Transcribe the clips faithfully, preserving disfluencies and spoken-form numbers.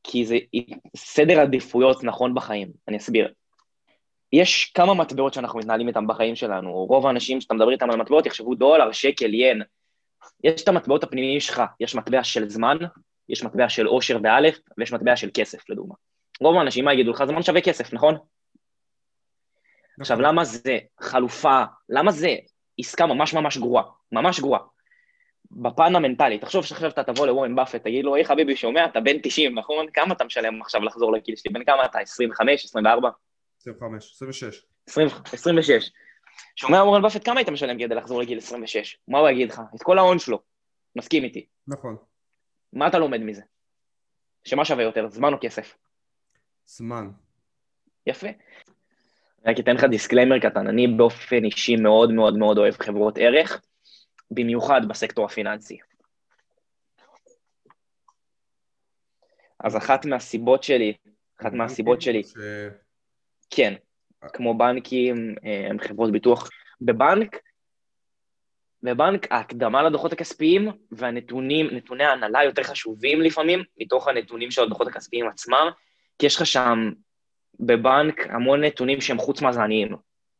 כי זה סדר עדיפויות נכון בחיים, אני אסביר. יש כמה מטבעות שאנחנו מתנהלים איתם בחיים שלנו, רוב האנשים שאתה מדבר איתם על מטבעות יחשבו דולר, שקל, ין. יש את המטבעות הפנימיים שלך, יש מטבע של זמן, יש מטבע של עושר באלף, ויש מטבע של כסף, לדוגמה. רוב האנשים מה יגידו לך, זמן שווה כסף, נכון? עכשיו, למה זה חלופה, למה זה עסקה ממש ממש גרועה, ממש גרועה? בפן המנטלי, תחשוב שעכשיו אתה תבוא לוורן באפט, תגיד לו, היי חביבי, שומע, אתה בן תשעים, נכון? כמה אתה משלם עכשיו לחזור לגיל שלי? בן כמה אתה? עשרים וחמש, עשרים וארבע? עשרים וחמש, עשרים ושש. עשרים ושש. שומע וורן באפט, כמה היית משלם כדי לחזור לגיל עשרים ושש? מה הוא יגיד לך? את כל ההון שלו. מסכים איתי. נכון. מה אתה לומד מזה? שמה שווה יותר, זמן או כסף? זמן. יפה. רק אתן לך דיסקליימר קטן, אני באופן אישי מאוד מאוד מאוד אוהב חברות ערך, במיוחד בסקטור הפיננסי. אז אחת מהסיבות שלי, אחת מהסיבות שלי, ש... כן, כמו בנקים, הם חברות ביטוח, בבנק, בבנק ההקדמה לדוחות הכספיים והנתונים, נתוני ההנהלה יותר חשובים לפעמים, מתוך הנתונים של הדוחות הכספיים עצמם, כי יש לך שם בבנק המון נתונים שהם חוץ מאזניים.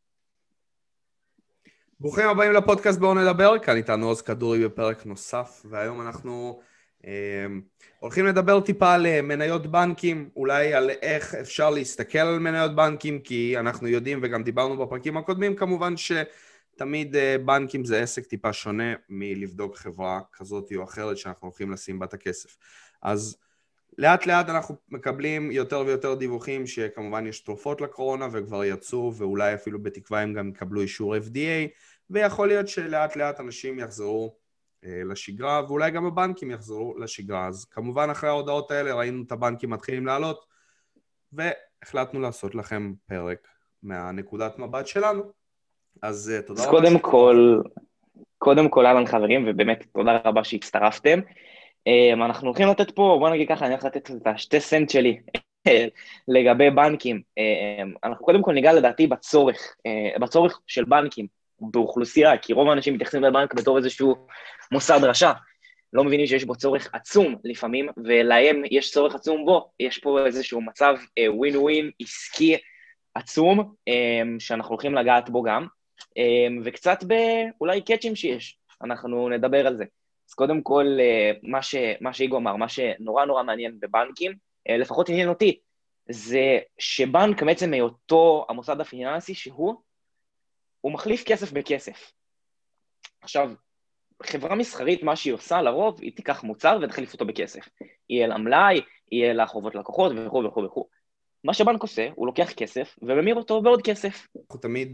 ברוכים הבאים לפודקאסט בואו נדבר, כאן איתנו עוז כדורי בפרק נוסף, והיום אנחנו אה, הולכים לדבר טיפה על מניות בנקים, אולי על איך אפשר להסתכל על מניות בנקים, כי אנחנו יודעים וגם דיברנו בפרקים הקודמים, כמובן שתמיד אה, בנקים זה עסק טיפה שונה מלבדוק חברה כזאת או אחרת שאנחנו הולכים לשים בה את הכסף. אז לאט לאט אנחנו מקבלים יותר ויותר דיווחים שכמובן יש תרופות לקורונה וכבר יצאו, ואולי אפילו בתקווה הם גם יקבלו אישור אף די איי, ויכול להיות שלאט לאט אנשים יחזרו אה, לשגרה, ואולי גם הבנקים יחזרו לשגרה. אז כמובן אחרי ההודעות האלה ראינו את הבנקים מתחילים לעלות, והחלטנו לעשות לכם פרק מהנקודת מבט שלנו. אז אה, תודה אז רבה. קודם כל, קודם כל אהלן חברים, ובאמת תודה רבה שהצטרפתם. אנחנו הולכים לתת פה, בוא נגיד ככה, אני הולך לתת את השתי סנט שלי לגבי בנקים. אנחנו קודם כל ניגע לדעתי בצורך, בצורך של בנקים באוכלוסייה, כי רוב האנשים מתייחסים לבנק בתור איזשהו מוסד רשע, לא מבינים שיש בו צורך עצום לפעמים, ולהם יש צורך עצום בו, יש פה איזשהו מצב ווין ווין עסקי עצום, שאנחנו הולכים לגעת בו גם, וקצת באולי קאצ'ים שיש, אנחנו נדבר על זה. אז קודם כל, מה, ש, מה שאיגו אמר, מה שנורא נורא מעניין בבנקים, לפחות עניין אותי, זה שבנק בעצם מאותו המוסד הפיננסי שהוא, הוא מחליף כסף בכסף. עכשיו, חברה מסחרית, מה שהיא עושה לרוב, היא תיקח מוצר ותחליף אותו בכסף. יהיה לה מלאי, יהיה לה חובות לקוחות וכו' וכו' וכו'. מה שבנק עושה, הוא לוקח כסף וממיר אותו בעוד כסף. אנחנו תמיד...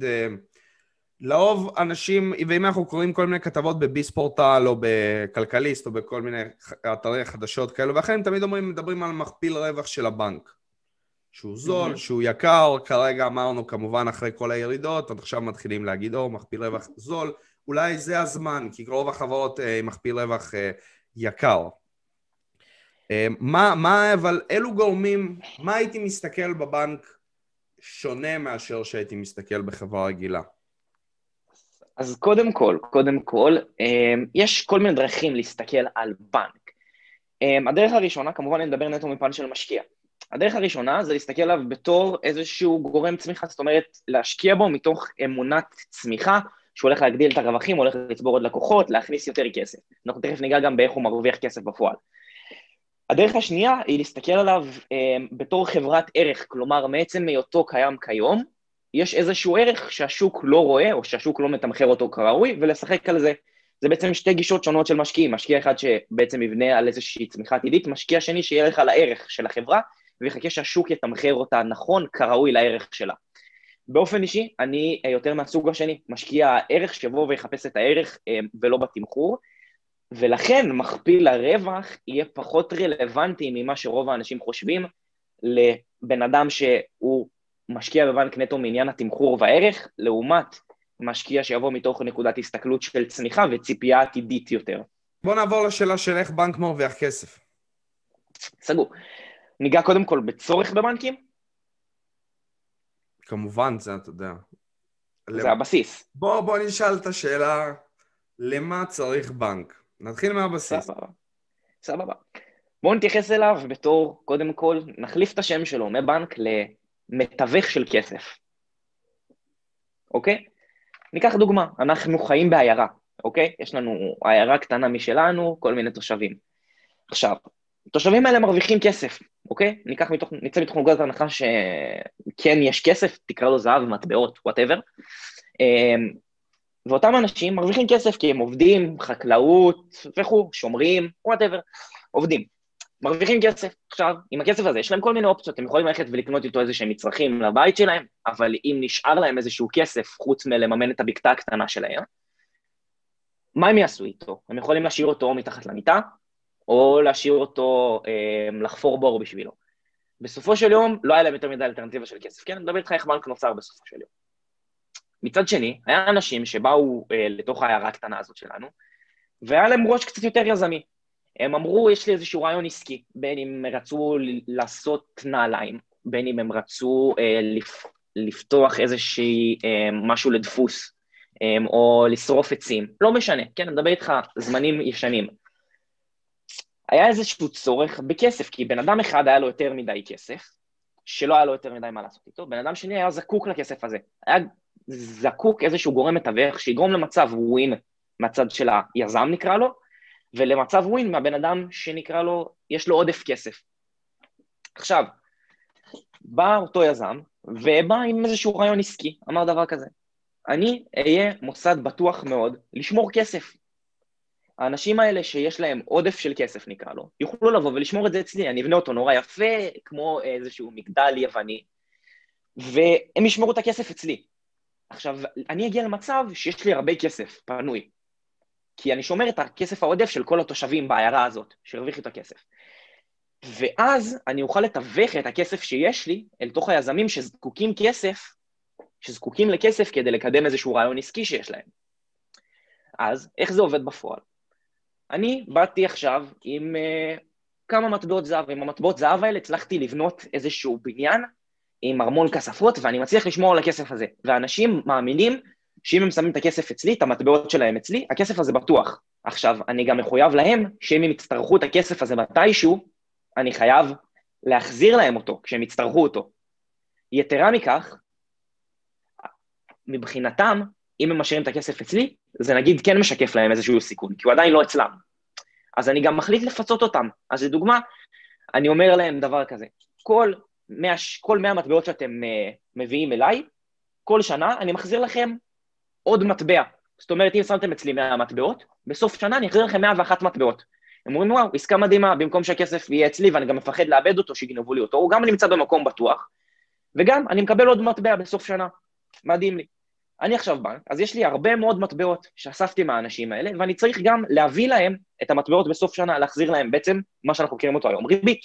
לאהוב אנשים, ואם אנחנו קוראים כל מיני כתבות בביספורטל או בכלכליסט או בכל מיני אתרי חדשות כאלו, ואכן תמיד אומרים, מדברים על מכפיל רווח של הבנק, שהוא זול, mm-hmm. שהוא יקר, כרגע אמרנו כמובן אחרי כל הירידות, עד עכשיו מתחילים להגיד, או מכפיל רווח זול, אולי זה הזמן, כי רוב החברות אה, מכפיל רווח אה, יקר. אה, מה, מה, אבל אלו גורמים, מה הייתי מסתכל בבנק שונה מאשר שהייתי מסתכל בחברה רגילה? אז קודם כל, קודם כל, יש כל מיני דרכים להסתכל על בנק. הדרך הראשונה, כמובן אני מדבר נטו מפן של משקיע. הדרך הראשונה זה להסתכל עליו בתור איזשהו גורם צמיחה, זאת אומרת, להשקיע בו מתוך אמונת צמיחה, שהוא הולך להגדיל את הרווחים, הולך לצבור עוד לקוחות, להכניס יותר כסף. אנחנו תכף ניגע גם באיך הוא מרוויח כסף בפועל. הדרך השנייה היא להסתכל עליו בתור חברת ערך, כלומר, מעצם מהיותו קיים כיום, יש איזשהו ערך שהשוק לא רואה, או שהשוק לא מתמחר אותו כראוי, ולשחק על זה. זה בעצם שתי גישות שונות של משקיעים. משקיע אחד שבעצם יבנה על איזושהי צמיחה עתידית, משקיע שני שילך על הערך של החברה, ויחכה שהשוק יתמחר אותה נכון כראוי לערך שלה. באופן אישי, אני יותר מהסוג השני, משקיע ערך שבו ויחפש את הערך ולא בתמחור, ולכן מכפיל הרווח יהיה פחות רלוונטי ממה שרוב האנשים חושבים, לבן אדם שהוא משקיע בבנק נטו מעניין התמחור והערך, לעומת משקיע שיבוא מתוך נקודת הסתכלות של צמיחה וציפייה עתידית יותר. בוא נעבור לשאלה של איך בנק מרוויח כסף. סגור. ניגע קודם כל בצורך בבנקים? כמובן, זה אתה יודע. זה הבסיס. בוא, בוא נשאל את השאלה, למה צריך בנק? נתחיל מהבסיס. סבבה. סבבה. בואו נתייחס אליו בתור, קודם כל, נחליף את השם שלו מבנק למתווך של כסף. אוקיי? ניקח דוגמה, אנחנו חיים בעיירה, אוקיי? יש לנו עיירה קטנה משלנו, כל מיני תושבים. עכשיו, התושבים האלה מרוויחים כסף, אוקיי? ניקח מתוך, ניצא מתוך נקודת הנחה שכן יש כסף, תקרא לו זהב, מטבעות, whatever. ואותם אנשים מרוויחים כסף כי הם עובדים, חקלאות, וכו', שומרים, whatever, עובדים. מרוויחים כסף. עכשיו, עם הכסף הזה, יש להם כל מיני אופציות, הם יכולים ללכת ולקנות איתו איזה שהם מצרכים לבית שלהם, אבל אם נשאר להם איזשהו כסף, חוץ מלממן את הבקתה הקטנה שלהם, מה הם יעשו איתו? הם יכולים להשאיר אותו מתחת למיטה, או להשאיר אותו, אה, לחפור בור בשבילו. בסופו של יום, לא היה להם יותר מדי אלטרנטיבה של כסף, כן? אני מדבר איתך איך בנק נוצר בסופו של יום. מצד שני, היה אנשים שבאו אה, לתוך העיירה הקטנה הזאת שלנו, והיה להם ראש קצת יותר יזמי. הם אמרו, יש לי איזשהו רעיון עסקי, בין אם הם רצו לעשות נעליים, בין אם הם רצו אה, לפ, לפתוח איזושהי אה, משהו לדפוס, אה, או לשרוף עצים, לא משנה, כן, אני מדבר איתך זמנים ישנים. היה איזשהו צורך בכסף, כי בן אדם אחד היה לו יותר מדי כסף, שלא היה לו יותר מדי מה לעשות איתו, בן אדם שני היה זקוק לכסף הזה, היה זקוק איזשהו גורם מתווך, שיגרום למצב ווין מהצד של היזם נקרא לו, ולמצב ווין מהבן אדם שנקרא לו, יש לו עודף כסף. עכשיו, בא אותו יזם, ובא עם איזשהו רעיון עסקי, אמר דבר כזה, אני אהיה מוסד בטוח מאוד לשמור כסף. האנשים האלה שיש להם עודף של כסף נקרא לו, יוכלו לבוא ולשמור את זה אצלי, אני אבנה אותו נורא יפה, כמו איזשהו מגדל יווני, והם ישמרו את הכסף אצלי. עכשיו, אני אגיע למצב שיש לי הרבה כסף פנוי, כי אני שומר את הכסף העודף של כל התושבים בעיירה הזאת, שהרוויחו את הכסף. ואז אני אוכל לתווך את הכסף שיש לי אל תוך היזמים שזקוקים כסף, שזקוקים לכסף כדי לקדם איזשהו רעיון עסקי שיש להם. אז איך זה עובד בפועל? אני באתי עכשיו עם uh, כמה מטבעות זהב, עם המטבעות זהב האלה הצלחתי לבנות איזשהו בניין עם ארמון כספות, ואני מצליח לשמור על הכסף הזה. ואנשים מאמינים שאם הם שמים את הכסף אצלי, את המטבעות שלהם אצלי, הכסף הזה בטוח. עכשיו, אני גם מחויב להם, שאם הם יצטרכו את הכסף הזה מתישהו, אני חייב להחזיר להם אותו, כשהם יצטרכו אותו. יתרה מכך, מבחינתם, אם הם משאירים את הכסף אצלי, זה נגיד כן משקף להם איזשהו סיכון, כי הוא עדיין לא אצלם. אז אני גם מחליט לפצות אותם. אז לדוגמה, אני אומר להם דבר כזה, כל מאה, כל מאה מטבעות שאתם uh, מביאים אליי, כל שנה אני מחזיר לכם עוד מטבע. זאת אומרת, אם שמתם אצלי מאה מטבעות, בסוף שנה אני אחזיר לכם מאה ואחת מטבעות. הם אומרים, וואו, עסקה מדהימה, במקום שהכסף יהיה אצלי, ואני גם מפחד לאבד אותו, שיגנבו לי אותו, הוא גם נמצא במקום בטוח, וגם אני מקבל עוד מטבע בסוף שנה. מדהים לי. אני עכשיו בנק, אז יש לי הרבה מאוד מטבעות שאספתי מהאנשים האלה, ואני צריך גם להביא להם את המטבעות בסוף שנה, להחזיר להם בעצם מה שאנחנו מכירים אותו היום, ריבית.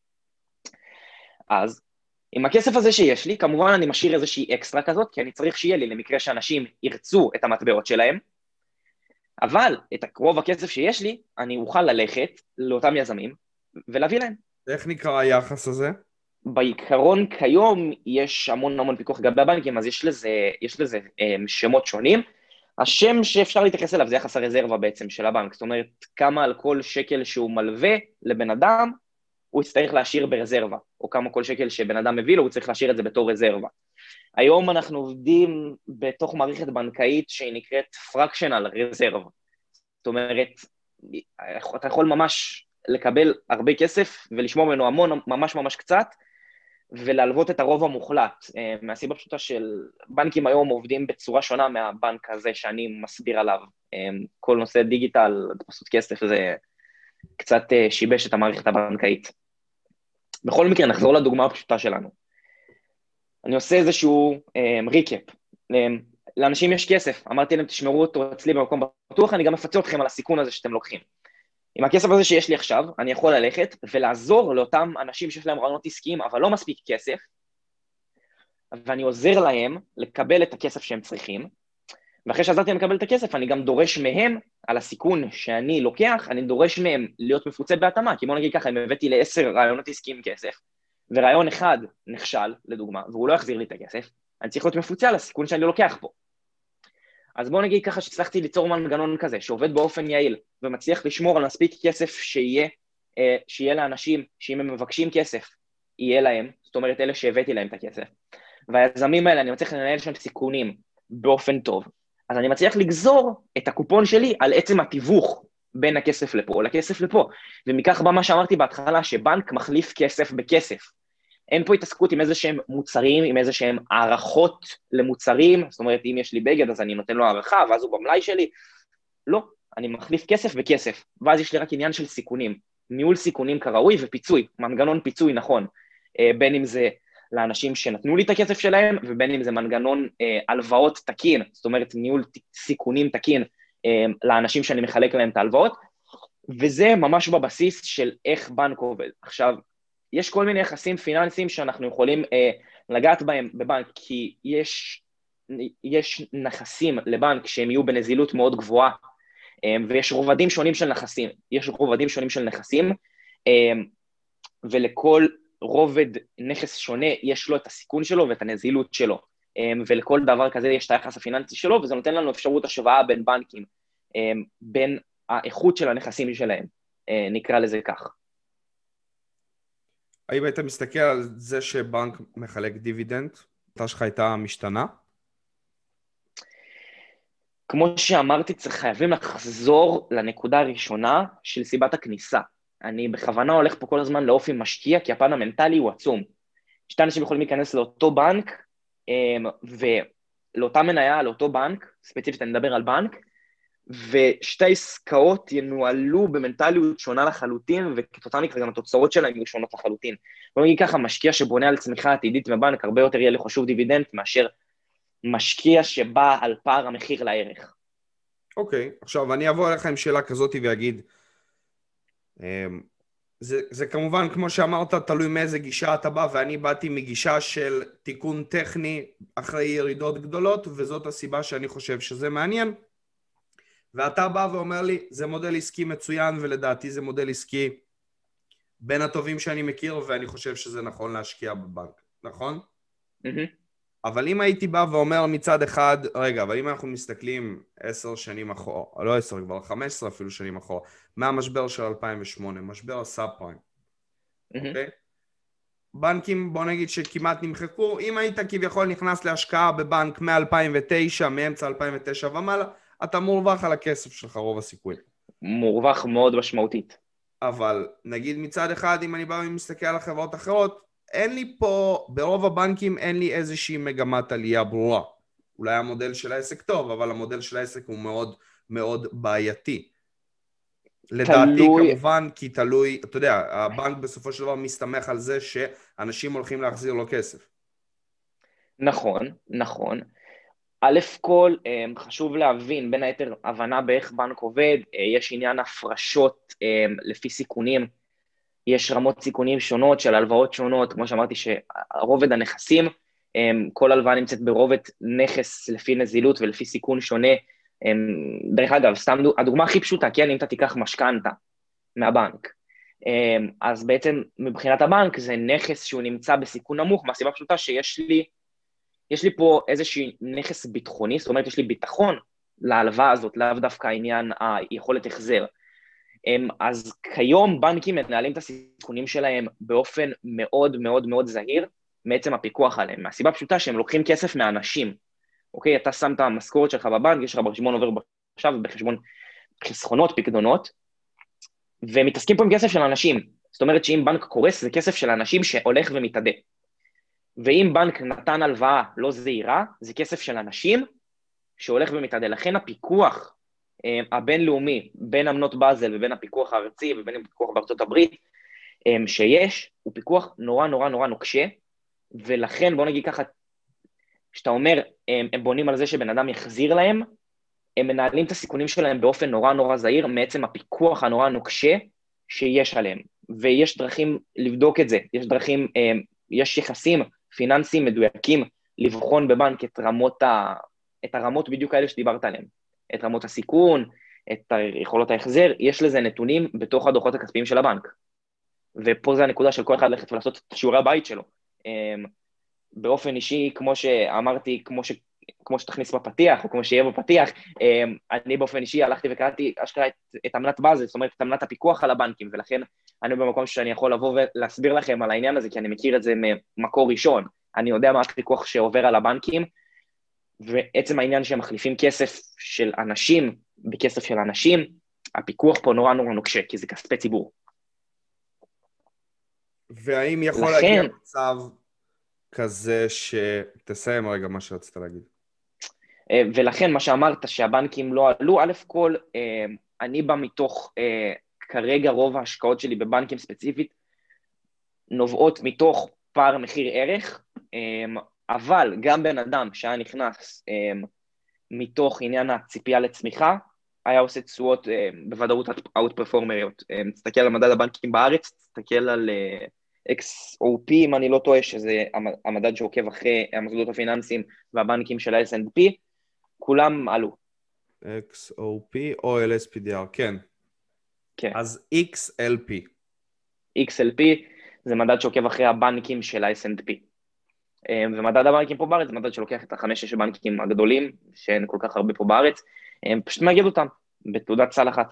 אז עם הכסף הזה שיש לי, כמובן אני משאיר איזושהי אקסטרה כזאת, כי אני צריך שיהיה לי למקרה שאנשים ירצו את המטבעות שלהם, אבל את רוב הכסף שיש לי, אני אוכל ללכת לאותם יזמים ולהביא להם. איך נקרא היחס הזה? בעיקרון כיום יש המון המון פיקוח לגבי הבנקים, אז יש לזה, יש לזה שמות שונים. השם שאפשר להתייחס אליו זה יחס הרזרבה בעצם של הבנק, זאת אומרת כמה על כל שקל שהוא מלווה לבן אדם, הוא יצטרך להשאיר ברזרבה, או כמה כל שקל שבן אדם מביא לו, הוא צריך להשאיר את זה בתור רזרבה. היום אנחנו עובדים בתוך מערכת בנקאית שהיא נקראת fractional reserve, זאת אומרת, אתה יכול ממש לקבל הרבה כסף ולשמור ממנו המון, ממש ממש קצת, ולהלוות את הרוב המוחלט, מהסיבה פשוטה של בנקים היום עובדים בצורה שונה מהבנק הזה שאני מסביר עליו, כל נושא דיגיטל, הדפסות כסף, זה קצת שיבש את המערכת הבנקאית. בכל מקרה, נחזור לדוגמה הפשוטה שלנו. אני עושה איזשהו ריקאפ, לאנשים יש כסף, אמרתי להם תשמרו אותו אצלי במקום בטוח, אני גם מפצה אתכם על הסיכון הזה שאתם לוקחים. עם הכסף הזה שיש לי עכשיו, אני יכול ללכת ולעזור לאותם אנשים שיש להם רעיונות עסקיים, אבל לא מספיק כסף, ואני עוזר להם לקבל את הכסף שהם צריכים, ואחרי שעזרתי להם לקבל את הכסף, אני גם דורש מהם, על הסיכון שאני לוקח, אני דורש מהם להיות מפוצה בהתאמה, כי בוא נגיד ככה, אם הבאתי לעשר רעיונות עסקיים כסף, ורעיון אחד נכשל, לדוגמה, והוא לא יחזיר לי את הכסף, אני צריך להיות מפוצה על הסיכון שאני לוקח פה. אז בואו נגיד ככה שהצלחתי ליצור מנגנון כזה, שעובד באופן יעיל, ומצליח לשמור על מספיק כסף שיהיה שיהיה לאנשים שאם הם מבקשים כסף, יהיה להם, זאת אומרת אלה שהבאתי להם את הכסף. והיזמים האלה, אני מצליח לנהל שם סיכונים באופן טוב. אז אני מצליח לגזור את הקופון שלי על עצם התיווך בין הכסף לפה או לכסף לפה. ומכך בא מה שאמרתי בהתחלה, שבנק מחליף כסף בכסף. אין פה התעסקות עם איזה שהם מוצרים, עם איזה שהם הערכות למוצרים, זאת אומרת, אם יש לי בגד, אז אני נותן לו הערכה, ואז הוא במלאי שלי. לא, אני מחליף כסף בכסף, ואז יש לי רק עניין של סיכונים. ניהול סיכונים כראוי ופיצוי, מנגנון פיצוי נכון, בין אם זה לאנשים שנתנו לי את הכסף שלהם, ובין אם זה מנגנון הלוואות תקין, זאת אומרת, ניהול סיכונים תקין לאנשים שאני מחלק להם את ההלוואות, וזה ממש בבסיס של איך בנק עובד. עכשיו, יש כל מיני יחסים פיננסיים שאנחנו יכולים אה, לגעת בהם בבנק, כי יש, יש נכסים לבנק שהם יהיו בנזילות מאוד גבוהה, אה, ויש רובדים שונים של נכסים, יש רובדים שונים של נכסים, אה, ולכל רובד נכס שונה יש לו את הסיכון שלו ואת הנזילות שלו, אה, ולכל דבר כזה יש את היחס הפיננסי שלו, וזה נותן לנו אפשרות השוואה בין בנקים, אה, בין האיכות של הנכסים שלהם, אה, נקרא לזה כך. האם היית מסתכל על זה שבנק מחלק דיבידנד? אתה שלך הייתה משתנה? כמו שאמרתי, צריך חייבים לחזור לנקודה הראשונה של סיבת הכניסה. אני בכוונה הולך פה כל הזמן לאופי משקיע, כי הפן המנטלי הוא עצום. שתי אנשים יכולים להיכנס לאותו בנק, ולאותה מניה, לאותו בנק, ספציפית אני מדבר על בנק, ושתי עסקאות ינוהלו במנטליות שונה לחלוטין, וכתוצאה מכך גם התוצאות שלהם יהיו שונות לחלוטין. בוא נגיד ככה, משקיע שבונה על צמיחה עתידית בבנק, הרבה יותר יהיה לחשוב דיבידנד, מאשר משקיע שבא על פער המחיר לערך. אוקיי, עכשיו אני אבוא אליך עם שאלה כזאת ואגיד, זה, זה כמובן, כמו שאמרת, תלוי מאיזה גישה אתה בא, ואני באתי מגישה של תיקון טכני אחרי ירידות גדולות, וזאת הסיבה שאני חושב שזה מעניין. ואתה בא ואומר לי, זה מודל עסקי מצוין, ולדעתי זה מודל עסקי בין הטובים שאני מכיר, ואני חושב שזה נכון להשקיע בבנק, נכון? Mm-hmm. אבל אם הייתי בא ואומר מצד אחד, רגע, אבל אם אנחנו מסתכלים עשר שנים אחורה, לא עשר, כבר חמש עשרה אפילו שנים אחורה, מהמשבר של אלפיים ושמונה, משבר הסאב פריים, Mm-hmm. אוקיי? בנקים, בוא נגיד שכמעט נמחקו, אם היית כביכול נכנס להשקעה בבנק מ-אלפיים ותשע, מאמצע אלפיים ותשע ומעלה, אתה מורווח על הכסף שלך רוב הסיכויים. מורווח מאוד משמעותית. אבל נגיד מצד אחד, אם אני בא ומסתכל על החברות אחרות, אין לי פה, ברוב הבנקים אין לי איזושהי מגמת עלייה ברורה. אולי המודל של העסק טוב, אבל המודל של העסק הוא מאוד מאוד בעייתי. לדעתי תלוי... כמובן, כי תלוי, אתה יודע, הבנק בסופו של דבר מסתמך על זה שאנשים הולכים להחזיר לו כסף. נכון, נכון. א' כל, חשוב להבין, בין היתר הבנה באיך בנק עובד, יש עניין הפרשות לפי סיכונים, יש רמות סיכונים שונות של הלוואות שונות, כמו שאמרתי שרובד הנכסים, כל הלוואה נמצאת ברובד נכס לפי נזילות ולפי סיכון שונה. דרך אגב, סתם הדוגמה הכי פשוטה, כן, אם אתה תיקח משכנתה מהבנק, אז בעצם מבחינת הבנק זה נכס שהוא נמצא בסיכון נמוך, מהסיבה פשוטה שיש לי, יש לי פה איזשהו נכס ביטחוני, זאת אומרת יש לי ביטחון להלוואה הזאת, לאו דווקא העניין היכולת החזר. אז כיום בנקים מנהלים את הסיכונים שלהם באופן מאוד מאוד מאוד זהיר, מעצם הפיקוח עליהם, מהסיבה פשוטה שהם לוקחים כסף מאנשים, אוקיי? אתה שם את המשכורת שלך בבנק, יש לך בחשבון עובר עכשיו, בחשבון חסכונות, פקדונות, ומתעסקים פה עם כסף של אנשים, זאת אומרת שאם בנק קורס, זה כסף של אנשים שהולך ומתעדה, ואם בנק נתן הלוואה לא זהירה, זה כסף של אנשים שהולך ומתעדה, לכן הפיקוח הבינלאומי, בין אמנות באזל ובין הפיקוח הארצי ובין הפיקוח בארצות הברית, שיש, הוא פיקוח נורא נורא נורא נוקשה, ולכן בוא נגיד ככה, שאתה אומר, הם, הם בונים על זה שבן אדם יחזיר להם, הם מנהלים את הסיכונים שלהם באופן נורא נורא זהיר, מעצם הפיקוח הנורא נוקשה שיש עליהם, ויש דרכים לבדוק את זה, יש דרכים, יש יחסים פיננסיים מדויקים, לבחון בבנק את רמות, ה, את הרמות בדיוק האלה שדיברת עליהם, את רמות הסיכון, את יכולות ההחזר, יש לזה נתונים בתוך הדוחות הכספיים של הבנק, ופה זה הנקודה של כל אחד ללכת ולעשות את שיעורי הבית שלו, באופן אישי, כמו שאמרתי, כמו, ש... כמו שתכניס בפתיח, או כמו שיהיה בפתיח, אני באופן אישי הלכתי וקראתי אשכרה את, את אמנת באזל, זאת אומרת, את אמנת הפיקוח על הבנקים, ולכן אני במקום שאני יכול לבוא ולהסביר לכם על העניין הזה, כי אני מכיר את זה ממקור ראשון, אני יודע מה הפיקוח שעובר על הבנקים, ועצם העניין שהם מחליפים כסף של אנשים, בכסף של אנשים, הפיקוח פה נורא נורא נוקשה, כי זה כספי ציבור. והאם יכול לכן... להגיע מצב כזה ש... תסיים רגע מה שרצית להגיד. ולכן מה שאמרת שהבנקים לא עלו, א' כל, אני בא מתוך, כרגע רוב ההשקעות שלי בבנקים ספציפית, נובעות מתוך פער מחיר ערך, אבל גם בן אדם שהיה נכנס מתוך עניין הציפייה לצמיחה, היה עושה תשואות בוודאות אאוט-פרפורמריות. תסתכל על מדד הבנקים בארץ, תסתכל על אקס או פי, אם אני לא טועה, שזה המדד שעוקב אחרי המוסדות הפיננסיים והבנקים של ה-אס אנד פי, כולם עלו. אקס או פי או אל אס פי די אר, כן. כן. אז אקס אל פי. אקס אל פי זה מדד שעוקב אחרי הבנקים של ה-אס אנד פי. ומדד הבנקים פה בארץ זה מדד שלוקח את החמש-שש בנקים הגדולים, שאין כל כך הרבה פה בארץ, פשוט מאגד אותם בתעודת סל אחת.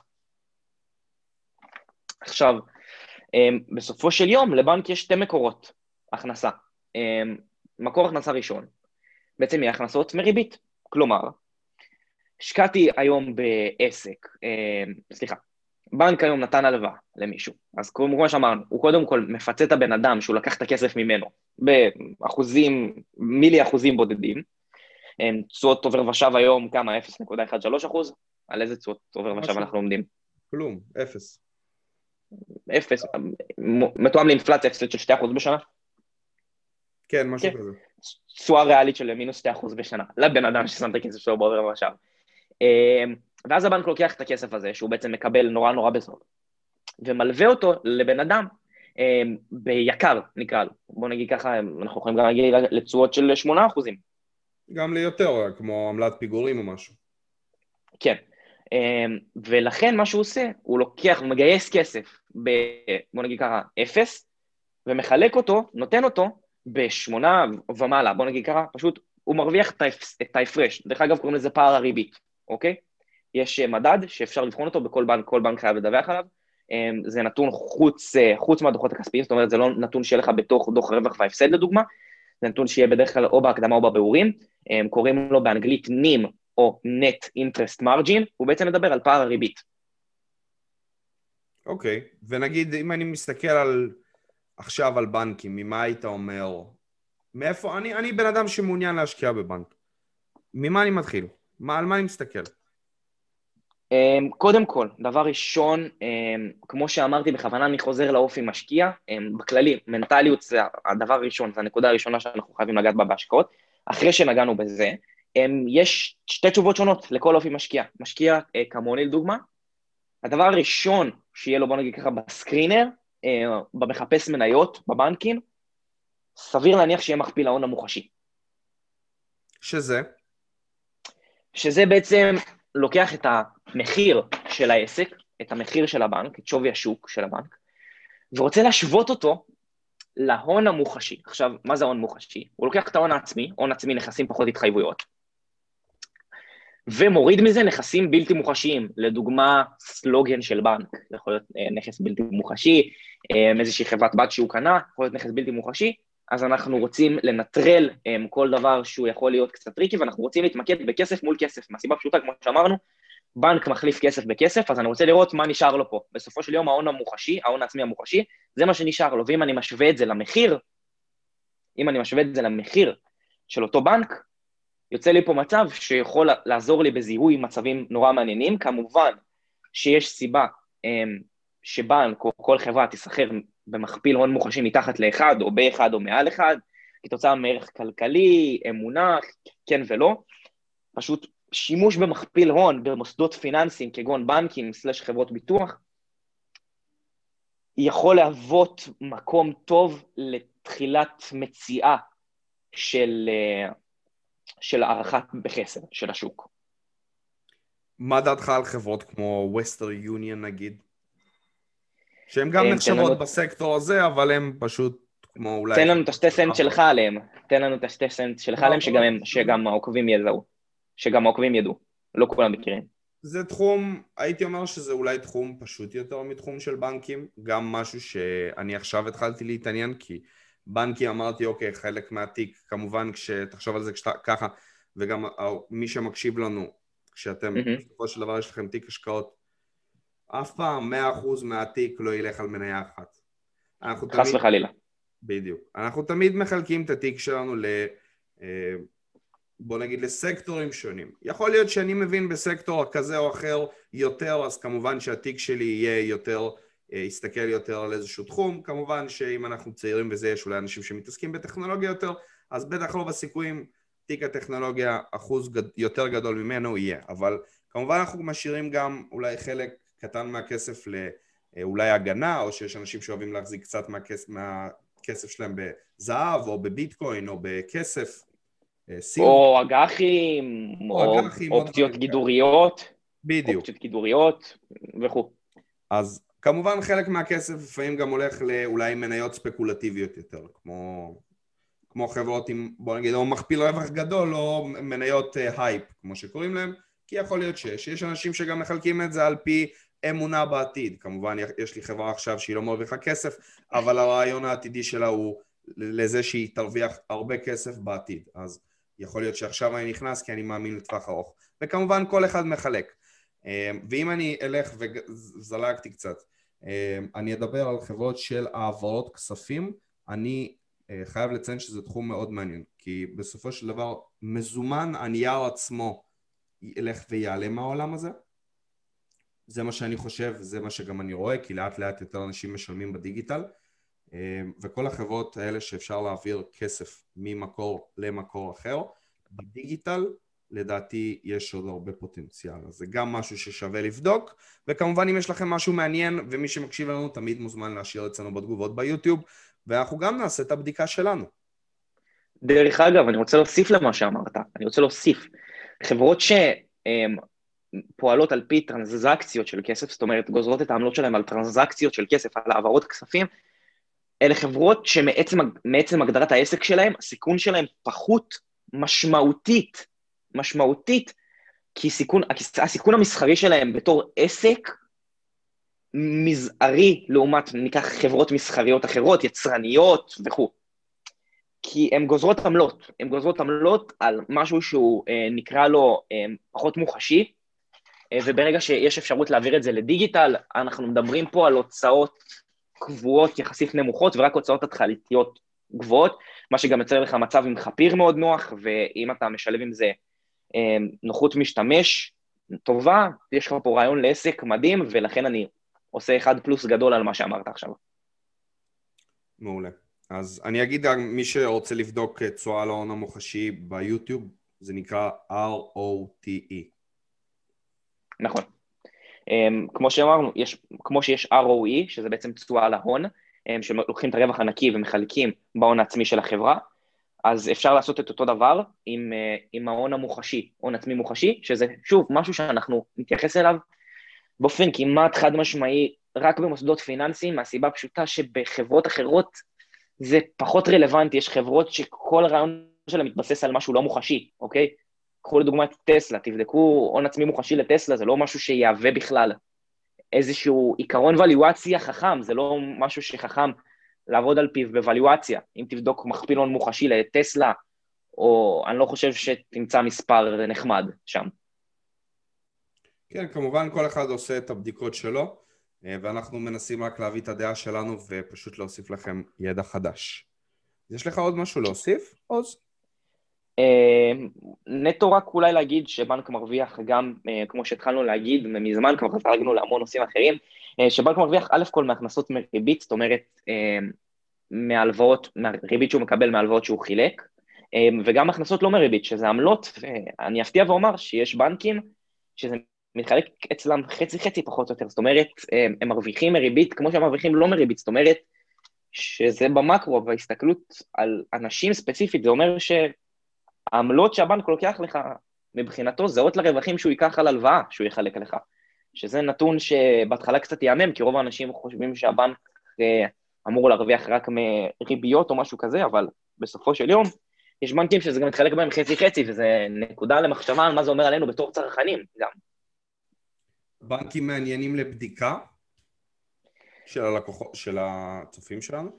עכשיו, בסופו של יום לבנק יש שתי מקורות הכנסה. מקור הכנסה ראשון, בעצם היא הכנסות מריבית. כלומר, השקעתי היום בעסק, סליחה, בנק היום נתן הלוואה למישהו, אז כמו שאמרנו, הוא קודם כל מפצה את הבן אדם שהוא לקח את הכסף ממנו, באחוזים, מילי אחוזים בודדים, תשואות עובר ושב היום כמה, אפס נקודה אחת שלוש אחוז, על איזה תשואות עובר ושב אנחנו עומדים? כלום, אפס. אפס, מתואם לאינפלציה אפסית של שני אחוז בשנה? כן, משהו כזה. תשואה ריאלית של מינוס שני אחוז בשנה, לבן אדם ששם את הכסף שלו בעובר ושב. ואז הבנק לוקח את הכסף הזה, שהוא בעצם מקבל נורא נורא בזול, ומלווה אותו לבן אדם ביקר, נקרא לו. בוא נגיד ככה, אנחנו יכולים גם להגיע לתשואות של שמונה אחוזים. גם ליותר, כמו עמלת פיגורים או משהו. כן, ולכן מה שהוא עושה, הוא לוקח, הוא מגייס כסף, בוא נגיד ככה, אפס, ומחלק אותו, נותן אותו, בשמונה ומעלה, בוא נגיד ככה, פשוט הוא מרוויח את ההפרש. דרך אגב, קוראים לזה פער הריבית, אוקיי? יש מדד שאפשר לבחון אותו בכל בנק, כל בנק חייב לדווח עליו. זה נתון חוץ, חוץ מהדוחות הכספיים, זאת אומרת, זה לא נתון שיהיה לך בתוך דוח רווח והפסד לדוגמה, זה נתון שיהיה בדרך כלל או בהקדמה או בביאורים, קוראים לו באנגלית נים או Net Interest Margin, הוא בעצם מדבר על פער הריבית. אוקיי, ונגיד, אם אני מסתכל על, עכשיו על בנקים, ממה היית אומר? מאיפה, אני, אני בן אדם שמעוניין להשקיע בבנק. ממה אני מתחיל? מה, על מה אני מסתכל? קודם כל, דבר ראשון, כמו שאמרתי, בכוונה אני חוזר לאופי משקיע, בכללי, מנטליות זה הדבר הראשון, זה הנקודה הראשונה שאנחנו חייבים לגעת בה בהשקעות. אחרי שנגענו בזה, יש שתי תשובות שונות לכל אופי משקיע. משקיע כמוני לדוגמה, הדבר הראשון שיהיה לו, בוא נגיד ככה, בסקרינר, במחפש מניות, בבנקים, סביר להניח שיהיה מכפיל ההון המוחשי. שזה? שזה בעצם לוקח את המחיר של העסק, את המחיר של הבנק, את שווי השוק של הבנק, ורוצה להשוות אותו להון המוחשי. עכשיו, מה זה הון מוחשי? הוא לוקח את ההון העצמי, הון עצמי נכסים פחות התחייבויות, ומוריד מזה נכסים בלתי מוחשיים, לדוגמה סלוגן של בנק, יכול להיות נכס בלתי מוחשי, איזושהי חברת בת שהוא קנה, יכול להיות נכס בלתי מוחשי, אז אנחנו רוצים לנטרל um, כל דבר שהוא יכול להיות קצת טריקי, ואנחנו רוצים להתמקד בכסף מול כסף, מהסיבה פשוטה, כמו שאמרנו, בנק מחליף כסף בכסף, אז אני רוצה לראות מה נשאר לו פה. בסופו של יום, ההון המוחשי, ההון העצמי המוחשי, זה מה שנשאר לו, ואם אני משווה את זה למחיר, אם אני משווה את זה למחיר של אותו בנק, יוצא לי פה מצב שיכול לעזור לי בזיהוי מצבים נורא מעניינים, כמובן שיש סיבה um, שבנק או כל חברה תסחר במכפיל הון מוחשי מתחת לאחד, או באחד או מעל אחד, כתוצאה מערך כלכלי, אמונה, כן ולא, פשוט שימוש במכפיל הון במוסדות פיננסיים, כגון בנקים, סלש חברות ביטוח, יכול להוות מקום טוב לתחילת מציאה של, של הערכת בחסר של השוק. מה דעתך על חברות כמו Western Union נגיד? שהן גם נחשבות בסקטור הזה, אבל הן פשוט כמו אולי... תן לנו את השתי סנט שלך עליהם, תן לנו את השתי סנט שלך עליהם, שגם העוקבים יזהו, שגם העוקבים ידעו, לא כולם מכירים. זה תחום, הייתי אומר שזה אולי תחום פשוט יותר מתחום של בנקים, גם משהו שאני עכשיו התחלתי להתעניין, כי בנקים אמרתי, אוקיי, חלק מהתיק, כמובן כשתחשוב על זה כשאתה, ככה, וגם מי שמקשיב לנו, כשאתם, בסופו של דבר יש לכם תיק השקעות, אף פעם מאה אחוז מהתיק לא ילך על מניה אחת. חס וחלילה. בדיוק. אנחנו תמיד מחלקים את התיק שלנו ל... בוא נגיד לסקטורים שונים. יכול להיות שאני מבין בסקטור כזה או אחר יותר, אז כמובן שהתיק שלי יהיה יותר, יסתכל יותר על איזשהו תחום. כמובן שאם אנחנו צעירים וזה, יש אולי אנשים שמתעסקים בטכנולוגיה יותר, אז בטח לא בסיכויים תיק הטכנולוגיה אחוז גד... יותר גדול ממנו יהיה. אבל כמובן אנחנו משאירים גם אולי חלק קטן מהכסף לאולי הגנה, או שיש אנשים שאוהבים להחזיק קצת מהכסף, מהכסף שלהם בזהב או בביטקוין או בכסף. או אג"חים, או אופציות גידוריות, בדיוק. אופציות גידוריות וכו'. אז כמובן חלק מהכסף לפעמים גם הולך לאולי מניות ספקולטיביות יותר, כמו, כמו חברות עם, בוא נגיד, או מכפיל רווח גדול, או מניות הייפ, כמו שקוראים להם, כי יכול להיות שיש. יש אנשים שגם מחלקים את זה על פי אמונה בעתיד. כמובן יש לי חברה עכשיו שהיא לא מרוויחה כסף, אבל הרעיון העתידי שלה הוא לזה שהיא תרוויח הרבה כסף בעתיד. אז יכול להיות שעכשיו אני נכנס כי אני מאמין לטווח ארוך. וכמובן כל אחד מחלק. ואם אני אלך וזלגתי קצת, אני אדבר על חברות של העברות כספים. אני חייב לציין שזה תחום מאוד מעניין, כי בסופו של דבר מזומן הנייר עצמו ילך ויעלה מהעולם הזה. זה מה שאני חושב, זה מה שגם אני רואה, כי לאט לאט יותר אנשים משלמים בדיגיטל. וכל החברות האלה שאפשר להעביר כסף ממקור למקור אחר, בדיגיטל לדעתי יש עוד הרבה פוטנציאל, אז זה גם משהו ששווה לבדוק, וכמובן אם יש לכם משהו מעניין ומי שמקשיב לנו תמיד מוזמן להשאיר אצלנו בתגובות ביוטיוב, ואנחנו גם נעשה את הבדיקה שלנו. דרך אגב, אני רוצה להוסיף למה שאמרת, אני רוצה להוסיף, חברות שפועלות על פי טרנזקציות של כסף, זאת אומרת גוזרות את העמלות שלהם על טרנזקציות של כסף, על העברות כספים, אלה חברות שמעצם הגדרת העסק שלהם, הסיכון שלהם פחות משמעותית, משמעותית, כי סיכון, הסיכון המסחרי שלהם בתור עסק מזערי, לעומת ניקח חברות מסחריות אחרות, יצרניות וכו'. כי הן גוזרות עמלות, הן גוזרות עמלות על משהו שהוא אה, נקרא לו אה, פחות מוחשי, אה, וברגע שיש אפשרות להעביר את זה לדיגיטל, אנחנו מדברים פה על הוצאות קבועות יחסית נמוכות, ורק הוצאות התחלתיות גבוהות, מה שגם יוצר לך מצב עם חפיר מאוד נוח, ואם אתה משלב עם זה אה, נוחות משתמש טובה, יש לך פה רעיון לעסק מדהים, ולכן אני עושה אחד פלוס גדול על מה שאמרת עכשיו. מעולה. אז אני אגיד, מי שרוצה לבדוק תשואה להון המוחשי ביוטיוב, זה נקרא אר או טי אי. נכון. Um, כמו שאמרנו, יש, כמו שיש אר או אי, שזה בעצם תשואה להון, um, שלוקחים את הרווח הנקי ומחלקים בהון העצמי של החברה, אז אפשר לעשות את אותו דבר עם, uh, עם ההון המוחשי, הון עצמי מוחשי, שזה שוב משהו שאנחנו נתייחס אליו באופן כמעט חד משמעי, רק במוסדות פיננסיים, מהסיבה פשוטה שבחברות אחרות זה פחות רלוונטי, יש חברות שכל הרעיון שלהם מתבסס על משהו לא מוחשי, אוקיי? קחו לדוגמת טסלה, תבדקו הון עצמי מוחשי לטסלה, זה לא משהו שיהווה בכלל איזשהו עיקרון וליואציה חכם, זה לא משהו שחכם לעבוד על פיו בוליואציה. אם תבדוק מכפיל הון מוחשי לטסלה, או אני לא חושב שתמצא מספר נחמד שם. כן, כמובן כל אחד עושה את הבדיקות שלו, ואנחנו מנסים רק להביא את הדעה שלנו ופשוט להוסיף לכם ידע חדש. יש לך עוד משהו להוסיף, עוז? נטו רק אולי להגיד שבנק מרוויח גם, כמו שהתחלנו להגיד, מזמן כבר חזרגנו להמון נושאים אחרים, שבנק מרוויח א' כל מהכנסות מריבית, זאת אומרת, מהלוואות, מהריבית שהוא מקבל מהלוואות שהוא חילק, וגם הכנסות לא מריבית, שזה עמלות, ואני אפתיע ואומר שיש בנקים שזה מתחלק אצלם חצי חצי פחות או יותר, זאת אומרת, הם מרוויחים מריבית כמו שהם מרוויחים לא מריבית, זאת אומרת, שזה במקרו, וההסתכלות על אנשים ספציפית, זה אומר שהעמלות שהבנק לוקח לך מבחינתו, זהות לרווחים שהוא ייקח על הלוואה שהוא יחלק לך, שזה נתון שבהתחלה קצת יאמם, כי רוב האנשים חושבים שהבנק אמור להרוויח רק מריביות או משהו כזה, אבל בסופו של יום, יש בנקים שזה גם מתחלק בהם חצי-חצי, וזה נקודה למחשבה על מה זה אומר עלינו בתור צרכנים גם. בנקים מעניינים לבדיקה של הלקוחות, של הצופים שלנו?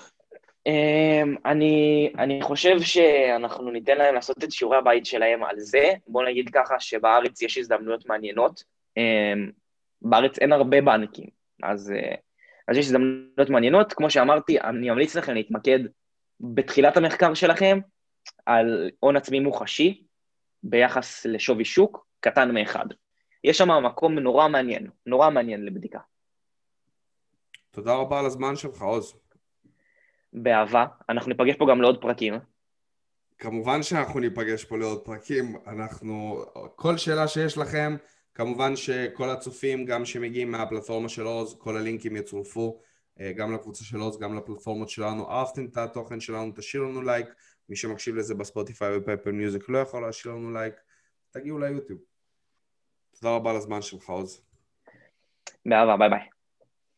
אני, אני חושב שאנחנו ניתן להם לעשות את שיעורי הבית שלהם על זה. בוא נגיד ככה שבארץ יש הזדמנויות מעניינות. בארץ אין הרבה בנקים, אז, אז יש הזדמנויות מעניינות. כמו שאמרתי, אני ממליץ לכם להתמקד בתחילת המחקר שלכם על הון עצמי מוחשי ביחס לשווי שוק קטן מאחד. יש שם מקום נורא מעניין, נורא מעניין לבדיקה. תודה רבה על הזמן שלך, עוז. באהבה, אנחנו ניפגש פה גם לעוד פרקים. כמובן שאנחנו ניפגש פה לעוד פרקים, אנחנו, כל שאלה שיש לכם, כמובן שכל הצופים, גם שמגיעים מהפלטפורמה של עוז, כל הלינקים יצורפו, גם לקבוצה של עוז, גם לפלטפורמות שלנו. אהבתם את התוכן שלנו, תשאיר לנו לייק, מי שמקשיב לזה בספוטיפיי ובאפל מיוזיק לא יכול להשאיר לנו לייק, תגיעו ליוטיוב. תודה רבה על הזמן שלך, עוז. באהבה, ביי ביי.